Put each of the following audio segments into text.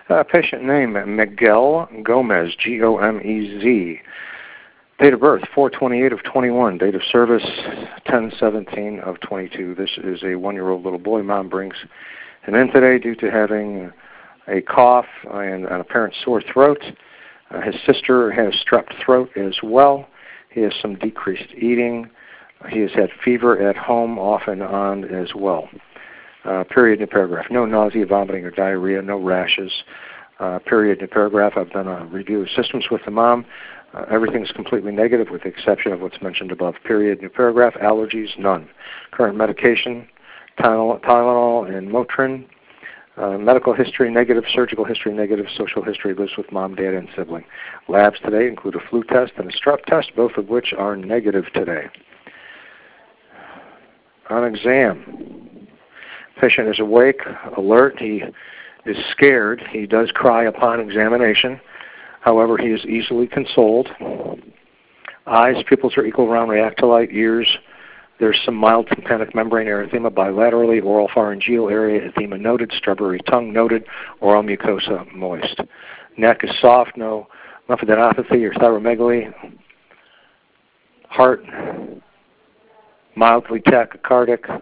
Patient name, Miguel Gomez, Gomez. Date of birth, 4/28 of 21. Date of service, 10/17 of 22. This is a 1-year-old little boy. Mom brings him in today due to having a cough and an apparent sore throat. His sister has strep throat as well. He has some decreased eating. He has had fever at home off and on as well. Period, new paragraph. No nausea, vomiting, or diarrhea, no rashes. Period, new paragraph. I've done a review of systems with the mom. Everything's completely negative with the exception of what's mentioned above. Period, new paragraph. Allergies, none. Current medication, Tylenol and Motrin. Medical history, negative. Surgical history, negative. Social history, lives with mom, dad, and sibling. Labs today include a flu test and a strep test, both of which are negative today. On exam, patient is awake, alert. He is scared. He does cry upon examination. However, he is easily consoled. Eyes, pupils are equal, round, react to light. Ears, there's some mild tympanic membrane erythema bilaterally. Oral pharyngeal area edema noted. Strawberry tongue noted. Oral mucosa moist. Neck is soft. No lymphadenopathy or thyromegaly. Heart, mildly tachycardic.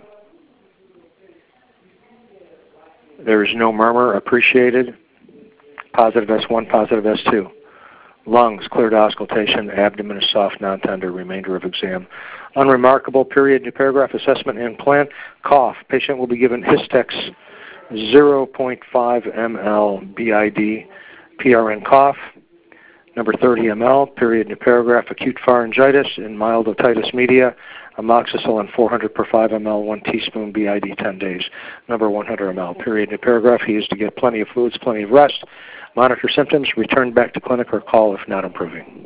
There is no murmur appreciated. Positive S1, positive S2. Lungs, cleared auscultation. Abdomen is soft, non-tender. Remainder of exam unremarkable. Period, new paragraph. Assessment and plan. Cough. Patient will be given Histex 0.5 ml BID PRN cough. Number 30 ml. Period, new paragraph. Acute pharyngitis and mild otitis media. Amoxicillin 400 per 5 ml, 1 teaspoon BID 10 days. Number 100 ml. Period, new paragraph. He is to get plenty of fluids, plenty of rest. Monitor symptoms. Return back to clinic or call if not improving.